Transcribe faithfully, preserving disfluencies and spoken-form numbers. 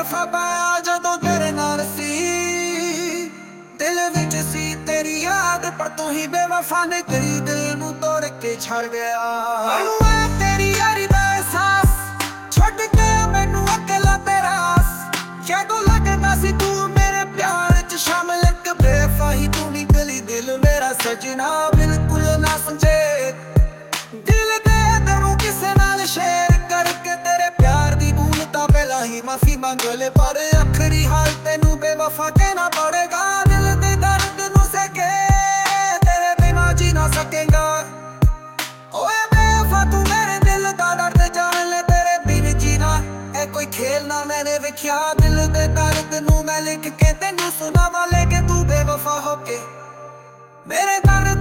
ਬੇਵਫਾ ਪਾਇਆ ਜਦੋਂ ਤੇਰੇ ਨਾਲ ਸੀ। ਦਿਲ ਵਿੱਚ ਸੀ ਤੇਰੀ ਯਾਦ, ਪਰ ਤੂੰ ਹੀ ਬੇਵਫਾ ਨੇ ਤੇਰੀ ਦਿਲ ਨੂੰ ਤੋੜ ਕੇ ਛੱਡ ਗਿਆ। ਮੈਨੂੰ ਐ ਤੇਰੀ ਯਾਰੀ ਦਾ ਅਹਿਸਾਸ, ਛੱਡ ਗਿਆ ਮੈਨੂੰ ਅਕੇਲਾ ਤੇਰਾ ਆਸ। ਜਦੋਂ ਲੱਗਦਾ ਸੀ ਤੂੰ ਮੇਰੇ ਪਿਆਰ ਚ ਸ਼ਾਮਿਲ, ਇੱਕ ਬੇਵਫਾ ਹੀ ਤੂੰ ਨਿਕਲੀ ਦਿਲ ਮੇਰਾ ਸਜਣਾ ਬਿਲਕੁਲ ਨਾ ਸਮਝੇ। ਦਿਲ ਦੇ ਅੰਦਰੋਂ ਕਿਸੇ ਨਾਲ ਸ਼ੇਅਰ ਕਰਕੇ ਤੇਰੇ ਪਿਆਰ ਦੀ ਭੂਲ ਤਾਂ ਪਹਿਲਾਂ ਹੀ ਮਾਫੀ ਮੰਗ ਲੈ, ਪਰ ਆਖਰੀ ਹਾਲ ਤੈਨੂੰ ਬੇਵਫਾ ਕਹਿਣਾ ਪੜੇਗਾ। ਦਿਲ ਦੇ ਦਰਦ ਨੂੰ ਸਕੇ ਤੇਰੇ ਬਿਨਾਂ ਜੀ ਨਾ ਸਕੇਗਾ। ਓਏ ਬੇਵਫਾ ਤੂੰ ਮੇਰੇ ਦਿਲ ਦਾ ਦਰਦ ਜਾਣ ਲੈ, ਤੇਰੇ ਬਿਨ ਜੀਣਾ ਇਹ ਕੋਈ ਖੇਲ ਨਾ ਮੈਨੇ ਵੇਖਿਆ। ਦਿਲ ਦੇ ਦਰਦ ਨੂੰ ਮੈਂ ਲਿਖ ਕੇ ਤੈਨੂੰ ਸੁਣਾਵਾਂ, ਲੈ ਕੇ ਤੂੰ ਬੇਵਫਾ ਹੋ ਕੇ ਮੇਰੇ ਦਰਦ